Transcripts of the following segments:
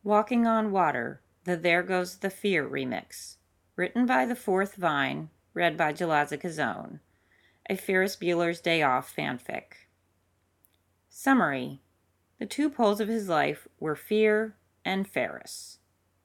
Walking on Water, the There Goes the Fear remix. Written by The Fourth Vine, read by Jalaza Kazone. A Ferris Bueller's Day Off fanfic. Summary. The two poles of his life were fear and Ferris.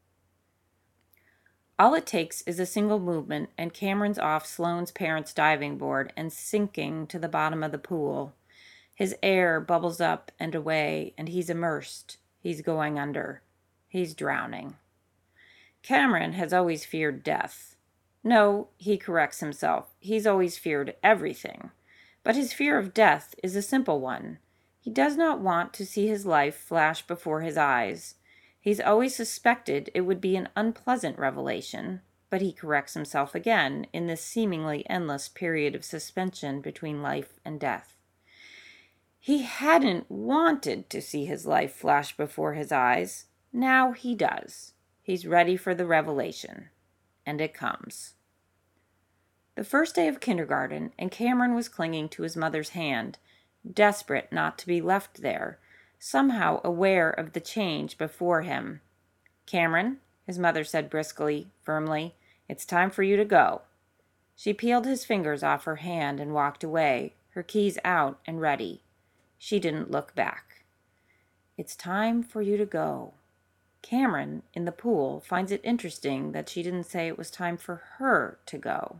All it takes is a single movement, and Cameron's off Sloane's parents' diving board and sinking to the bottom of the pool. His air bubbles up and away, and he's immersed. He's going under. He's drowning. Cameron has always feared death. No, he corrects himself. He's always feared everything. But his fear of death is a simple one. He does not want to see his life flash before his eyes. He's always suspected it would be an unpleasant revelation, but he corrects himself again in this seemingly endless period of suspension between life and death. He hadn't wanted to see his life flash before his eyes. Now he does. He's ready for the revelation. And it comes. The first day of kindergarten, and Cameron was clinging to his mother's hand, desperate not to be left there, somehow aware of the change before him. "Cameron," his mother said briskly, firmly, "it's time for you to go." She peeled his fingers off her hand and walked away, her keys out and ready. She didn't look back. "It's time for you to go." Cameron, in the pool, finds it interesting that she didn't say it was time for her to go.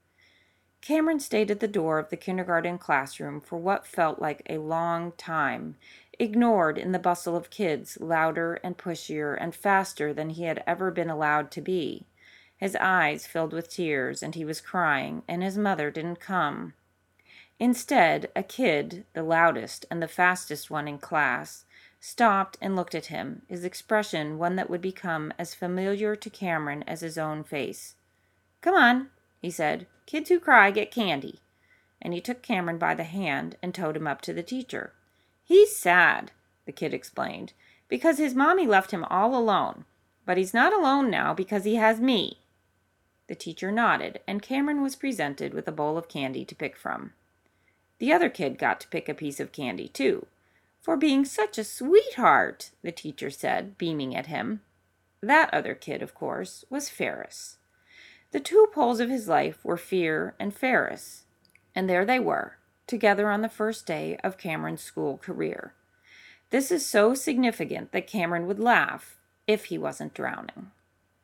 Cameron stayed at the door of the kindergarten classroom for what felt like a long time, ignored in the bustle of kids, louder and pushier and faster than he had ever been allowed to be. His eyes filled with tears, and he was crying, and his mother didn't come. Instead, a kid, the loudest and the fastest one in class, stopped and looked at him, his expression one that would become as familiar to Cameron as his own face. "Come on," he said. "Kids who cry get candy." And he took Cameron by the hand and towed him up to the teacher. "He's sad," the kid explained, "because his mommy left him all alone. But he's not alone now because he has me." The teacher nodded, and Cameron was presented with a bowl of candy to pick from. The other kid got to pick a piece of candy, too. "For being such a sweetheart," the teacher said, beaming at him. That other kid, of course, was Ferris. The two poles of his life were fear and Ferris. And there they were, together on the first day of Cameron's school career. This is so significant that Cameron would laugh if he wasn't drowning.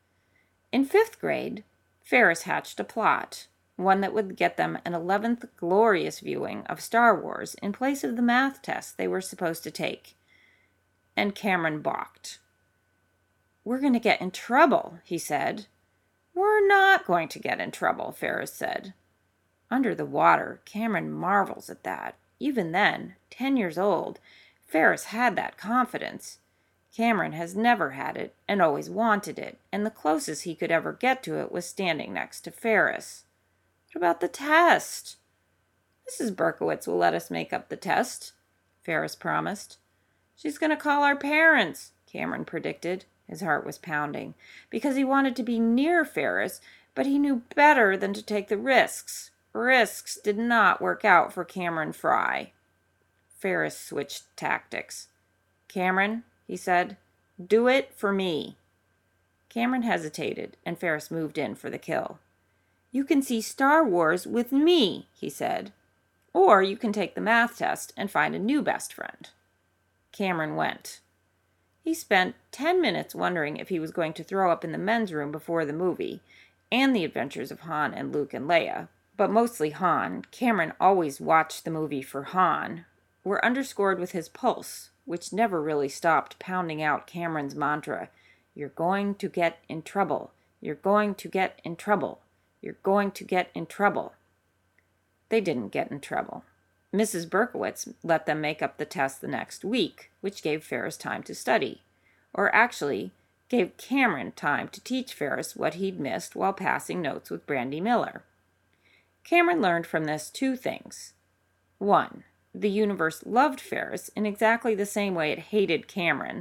In 5th grade, Ferris hatched a plot, one that would get them an 11th glorious viewing of Star Wars in place of the math test they were supposed to take. And Cameron balked. "We're going to get in trouble," he said. "We're not going to get in trouble," Ferris said. Under the water, Cameron marvels at that. Even then, 10 years old, Ferris had that confidence. Cameron has never had it and always wanted it, and the closest he could ever get to it was standing next to Ferris. "What about the test?" "Mrs. Berkowitz will let us make up the test," Ferris promised. "She's going to call our parents," Cameron predicted. His heart was pounding, because he wanted to be near Ferris, but he knew better than to take the risks. Risks did not work out for Cameron Fry. Ferris switched tactics. "Cameron," he said, "do it for me." Cameron hesitated, and Ferris moved in for the kill. "You can see Star Wars with me," he said. "Or you can take the math test and find a new best friend." Cameron went. He spent 10 minutes wondering if he was going to throw up in the men's room before the movie, and the adventures of Han and Luke and Leia, but mostly Han. Cameron always watched the movie for Han, were underscored with his pulse, which never really stopped pounding out Cameron's mantra, "You're going to get in trouble. You're going to get in trouble. You're going to get in trouble." They didn't get in trouble. Mrs. Berkowitz let them make up the test the next week, which gave Ferris time to study. Or actually, gave Cameron time to teach Ferris what he'd missed while passing notes with Brandy Miller. Cameron learned from this 2 things. 1. The universe loved Ferris in exactly the same way it hated Cameron.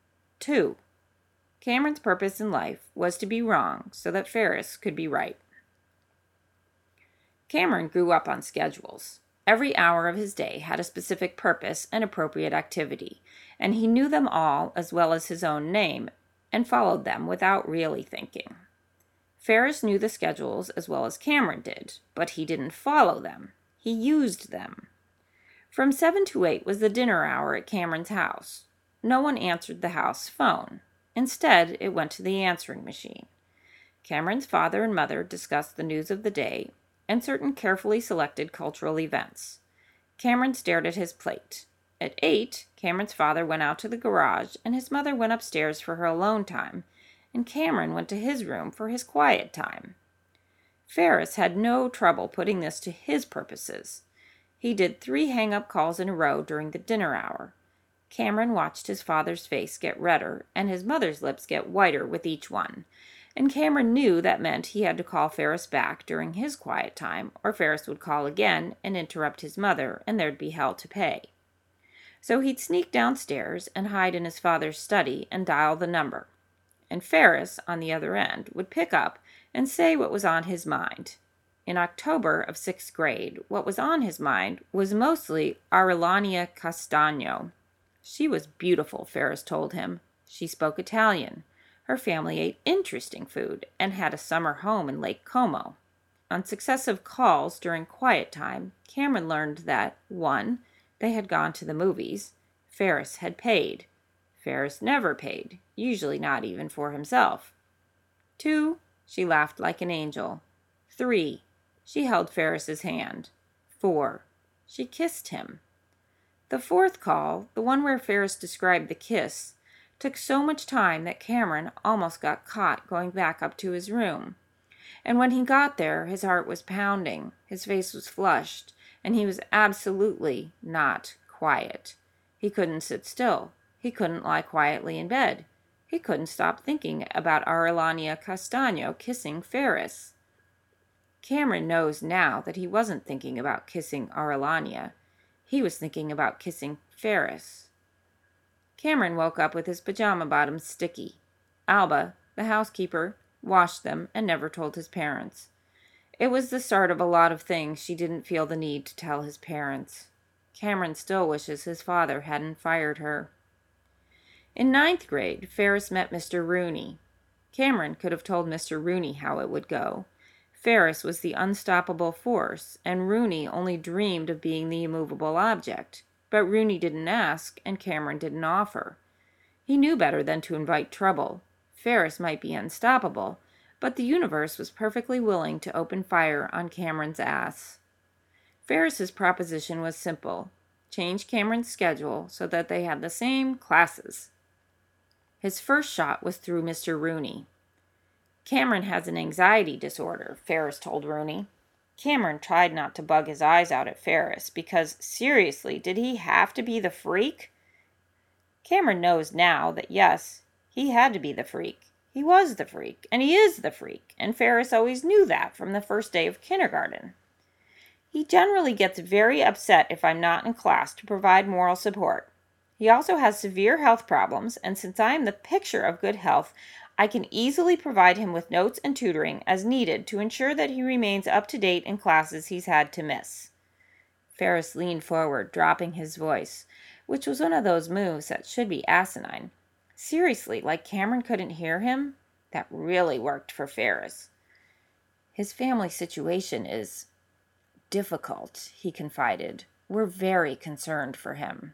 2. Cameron's purpose in life was to be wrong so that Ferris could be right. Cameron grew up on schedules. Every hour of his day had a specific purpose and appropriate activity, and he knew them all as well as his own name, and followed them without really thinking. Ferris knew the schedules as well as Cameron did, but he didn't follow them. He used them. From 7 to 8 was the dinner hour at Cameron's house. No one answered the house phone. Instead, it went to the answering machine. Cameron's father and mother discussed the news of the day and certain carefully selected cultural events. Cameron stared at his plate. At 8, Cameron's father went out to the garage and his mother went upstairs for her alone time, and Cameron went to his room for his quiet time. Ferris had no trouble putting this to his purposes. He did 3 hang-up calls in a row during the dinner hour. Cameron watched his father's face get redder and his mother's lips get whiter with each one, and Cameron knew that meant he had to call Ferris back during his quiet time, or Ferris would call again and interrupt his mother, and there'd be hell to pay. So he'd sneak downstairs and hide in his father's study and dial the number. And Ferris, on the other end, would pick up and say what was on his mind. In October of 6th grade, what was on his mind was mostly Aurelania Castagno. She was beautiful, Ferris told him. She spoke Italian. Her family ate interesting food and had a summer home in Lake Como. On successive calls during quiet time, Cameron learned that 1. They had gone to the movies. Ferris had paid. Ferris never paid, usually not even for himself. 2. She laughed like an angel. 3. She held Ferris's hand. 4. She kissed him. The 4th call, the one where Ferris described the kiss, took so much time that Cameron almost got caught going back up to his room. And when he got there, his heart was pounding, his face was flushed, and he was absolutely not quiet. He couldn't sit still. He couldn't lie quietly in bed. He couldn't stop thinking about Aurelania Castagno kissing Ferris. Cameron knows now that he wasn't thinking about kissing Aurelania. He was thinking about kissing Ferris. Cameron woke up with his pajama bottoms sticky. Alba, the housekeeper, washed them and never told his parents. It was the start of a lot of things she didn't feel the need to tell his parents. Cameron still wishes his father hadn't fired her. In 9th grade, Ferris met Mr. Rooney. Cameron could have told Mr. Rooney how it would go. Ferris was the unstoppable force, and Rooney only dreamed of being the immovable object. But Rooney didn't ask, and Cameron didn't offer. He knew better than to invite trouble. Ferris might be unstoppable, but the universe was perfectly willing to open fire on Cameron's ass. Ferris's proposition was simple. Change Cameron's schedule so that they had the same classes. His first shot was through Mr. Rooney. Cameron has an anxiety disorder, Ferris told Rooney. Cameron tried not to bug his eyes out at Ferris, because, seriously, did he have to be the freak? Cameron knows now that, yes, he had to be the freak. He was the freak, and he is the freak, and Ferris always knew that from the first day of kindergarten. He generally gets very upset if I'm not in class to provide moral support. He also has severe health problems, and since I am the picture of good health, I can easily provide him with notes and tutoring as needed to ensure that he remains up to date in classes he's had to miss. Ferris leaned forward, dropping his voice, which was one of those moves that should be asinine. Seriously, like Cameron couldn't hear him? That really worked for Ferris. His family situation is difficult, he confided. We're very concerned for him.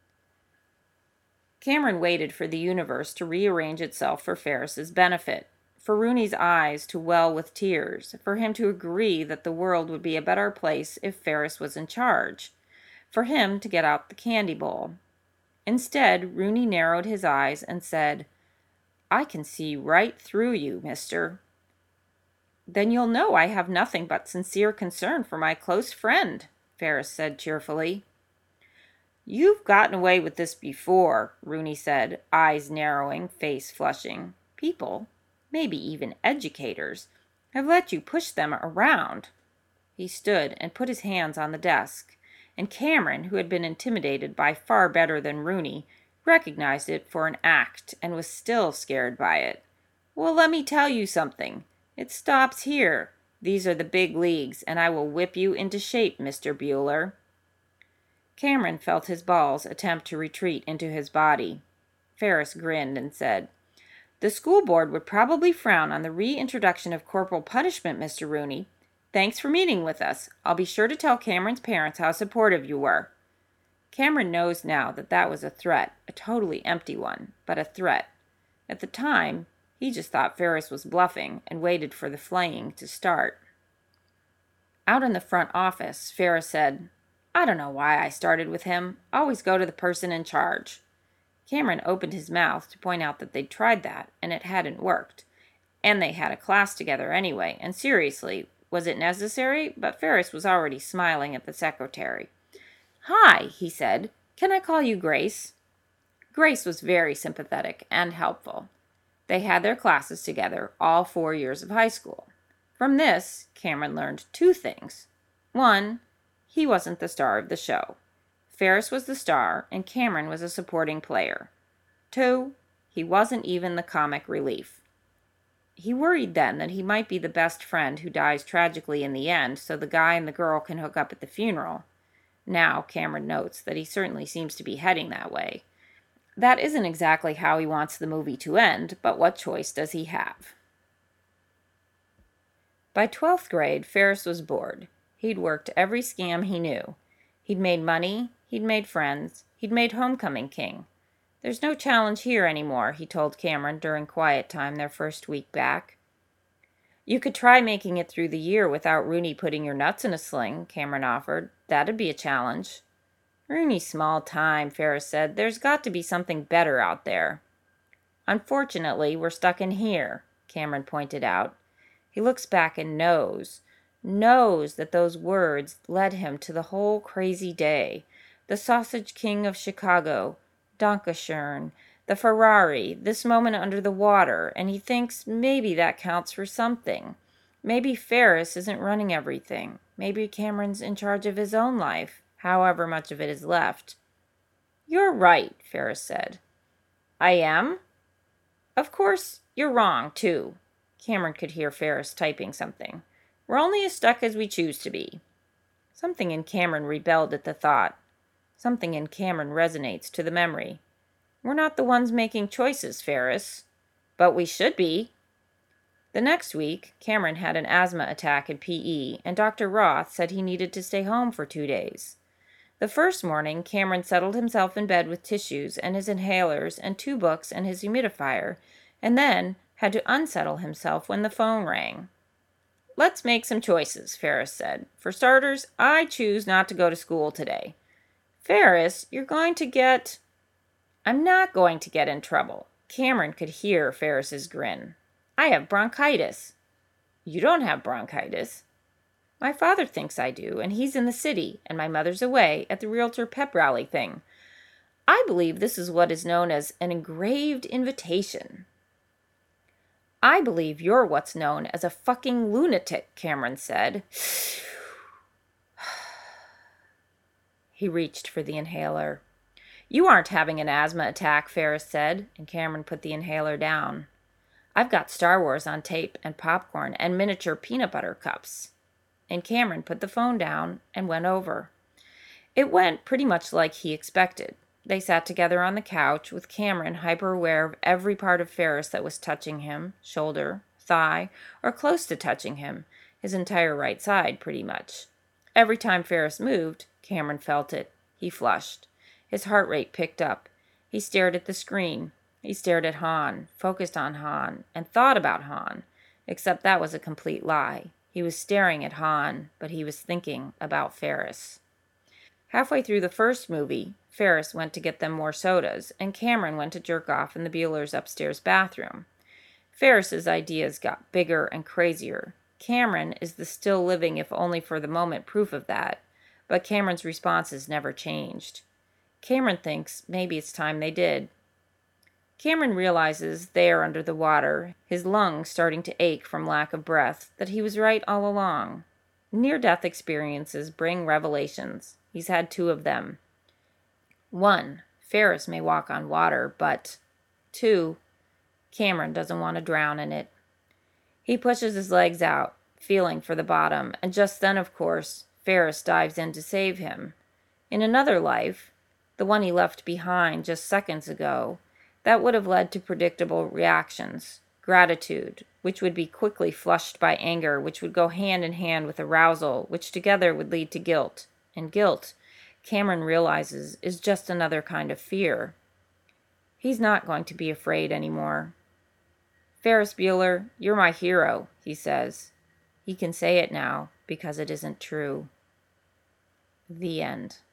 Cameron waited for the universe to rearrange itself for Ferris's benefit, for Rooney's eyes to well with tears, for him to agree that the world would be a better place if Ferris was in charge, for him to get out the candy bowl. Instead, Rooney narrowed his eyes and said, "I can see right through you, mister." "Then you'll know I have nothing but sincere concern for my close friend," Ferris said cheerfully. "You've gotten away with this before," Rooney said, eyes narrowing, face flushing. "People, maybe even educators, have let you push them around." He stood and put his hands on the desk, and Cameron, who had been intimidated by far better than Rooney, recognized it for an act and was still scared by it. "Well, let me tell you something. It stops here. These are the big leagues, and I will whip you into shape, Mr. Bueller." Cameron felt his balls attempt to retreat into his body. Ferris grinned and said, The school board would probably frown on the reintroduction of corporal punishment, Mr. Rooney. Thanks for meeting with us. I'll be sure to tell Cameron's parents how supportive you were. Cameron knows now that that was a threat, a totally empty one, but a threat. At the time, he just thought Ferris was bluffing and waited for the flaying to start. Out in the front office, Ferris said, I don't know why I started with him. Always go to the person in charge. Cameron opened his mouth to point out that they'd tried that, and it hadn't worked. And they had a class together anyway, and seriously, was it necessary? But Ferris was already smiling at the secretary. Hi, he said. Can I call you Grace? Grace was very sympathetic and helpful. They had their classes together all 4 years of high school. From this, Cameron learned 2 things. 1, he wasn't the star of the show. Ferris was the star, and Cameron was a supporting player. 2, he wasn't even the comic relief. He worried then that he might be the best friend who dies tragically in the end, so the guy and the girl can hook up at the funeral. Now, Cameron notes that he certainly seems to be heading that way. That isn't exactly how he wants the movie to end, but what choice does he have? By 12th grade, Ferris was bored. He'd worked every scam he knew. He'd made money, he'd made friends, he'd made Homecoming King. There's no challenge here anymore, he told Cameron during quiet time their first week back. You could try making it through the year without Rooney putting your nuts in a sling, Cameron offered. That'd be a challenge. Rooney's small time, Ferris said. There's got to be something better out there. Unfortunately, we're stuck in here, Cameron pointed out. He looks back and knows that those words led him to the whole crazy day. The Sausage King of Chicago, Dankeschön, the Ferrari, this moment under the water, and he thinks maybe that counts for something. Maybe Ferris isn't running everything. Maybe Cameron's in charge of his own life, however much of it is left. You're right, Ferris said. I am? Of course, you're wrong, too. Cameron could hear Ferris typing something. We're only as stuck as we choose to be. Something in Cameron rebelled at the thought. Something in Cameron resonates to the memory. We're not the ones making choices, Ferris. But we should be. The next week, Cameron had an asthma attack in PE, and Dr. Roth said he needed to stay home for 2 days. The first morning, Cameron settled himself in bed with tissues and his inhalers and 2 books and his humidifier, and then had to unsettle himself when the phone rang. Let's make some choices, Ferris said. For starters, I choose not to go to school today. Ferris, you're going to get... I'm not going to get in trouble. Cameron could hear Ferris's grin. I have bronchitis. You don't have bronchitis. My father thinks I do, and he's in the city, and my mother's away at the Realtor pep rally thing. I believe this is what is known as an engraved invitation. I believe you're what's known as a fucking lunatic, Cameron said. He reached for the inhaler. You aren't having an asthma attack, Ferris said, and Cameron put the inhaler down. I've got Star Wars on tape and popcorn and miniature peanut butter cups. And Cameron put the phone down and went over. It went pretty much like he expected. They sat together on the couch, with Cameron hyper-aware of every part of Ferris that was touching him, shoulder, thigh, or close to touching him, his entire right side, pretty much. Every time Ferris moved, Cameron felt it. He flushed. His heart rate picked up. He stared at the screen. He stared at Han, focused on Han, and thought about Han, except that was a complete lie. He was staring at Han, but he was thinking about Ferris. Halfway through the first movie, Ferris went to get them more sodas, and Cameron went to jerk off in the Bueller's upstairs bathroom. Ferris's ideas got bigger and crazier. Cameron is the still living, if only for the moment, proof of that, but Cameron's responses never changed. Cameron thinks maybe it's time they did. Cameron realizes there under the water, his lungs starting to ache from lack of breath, that he was right all along. Near-death experiences bring revelations. He's had 2 of them. 1, Ferris may walk on water, but 2, Cameron doesn't want to drown in it. He pushes his legs out, feeling for the bottom, and just then, of course, Ferris dives in to save him. In another life, the one he left behind just seconds ago, That would have led to predictable reactions. Gratitude, which would be quickly flushed by anger, which would go hand in hand with arousal, which together would lead to guilt. And guilt, Cameron realizes, is just another kind of fear. He's not going to be afraid anymore. Ferris Bueller, you're my hero, he says. He can say it now because it isn't true. The end.